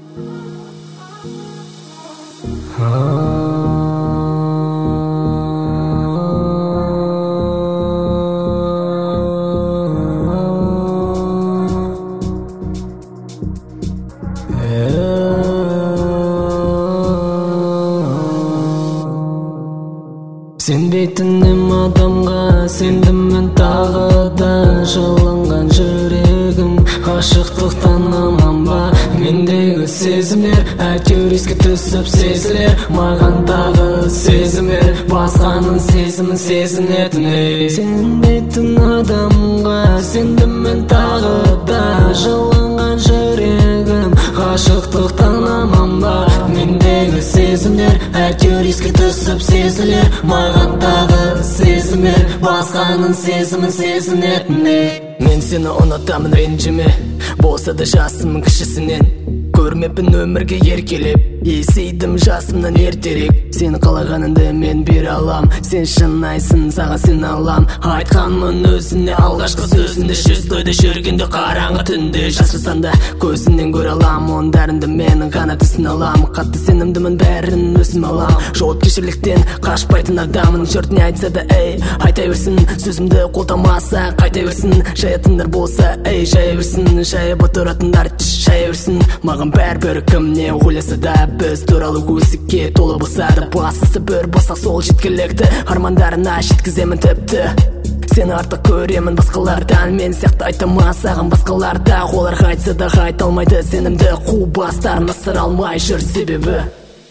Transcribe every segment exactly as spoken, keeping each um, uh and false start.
Сенбейтінім адамға сендім мен тағы да, жылынған жүрегім ғашықтықтан аман ба? Мендегі сезімдер әйтеуір еске түсіп сезілер, маған тағы сезімдер басқаның сезімін сезінетін. Сенбейтін адамға сендім мен тағы да, жылынған жүрегім ғашықтықтан аман ба? Мендегі сезімдер әйтеуір еске түсіп сезілер, маған тағы сезімдер басқаның сезімін сезінетін. Мен сені ұнатамын, ренжіме, болса да жасымын кішісінен. Көрмеппін өмірге еркелеп, есейдім жасымнан ертерек. Сен қалағаныңды мен бере алам, сен шынайсың, саған сен алам. Айтқанмын өзіне алғашқы сөзінде, жүз тойда жүргенде қараңғы түнде. Жасырсам да көзінен көре алам, ондарынды мен ғана түсін алам. Қатты сенімдімін, бәрін өзім алам. Жауапкершіліктен қашпайтын адамын, жұрт не айтса да ей айта берсін, сөзімді қолдамаса қайта берсін. Жаятындар болса ей жая берсін, жайып отыратындар жая берсін. Маған бәрібір кім не ойласа да, біз туралы өсікке толы болса да, бастысы бір болсақ сол жеткілікті, армандарына жеткіземін тіпті. Сені артық көремін басқалардан, мен сияқты айтама саған басқаларда. Оларға айтса да айта алмайды сенімді, қу бастарын ысыра алмай жүр себебі.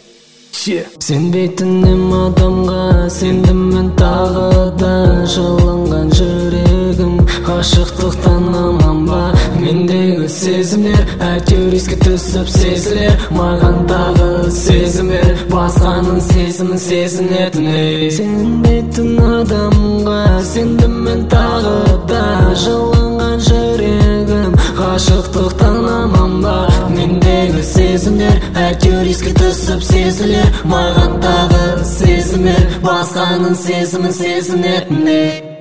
Сенбейтінім адамға сендім мен тағы да, жылынған жүрегім ғашықтықтан аман ба? Мендегі сезімдер әйтеуір еске түсіп сезілер, маған тағы сезімдер басқаның сезімін сезінетін. Сенбейтін адамға сендім мен тағы да, жылынған жүрегім ғашықтықтан аман ба? Мендегі сезімдер әйтеуір еске түсіп сезілер, маған тағы сезімдер басқаның сезімін сезінетін.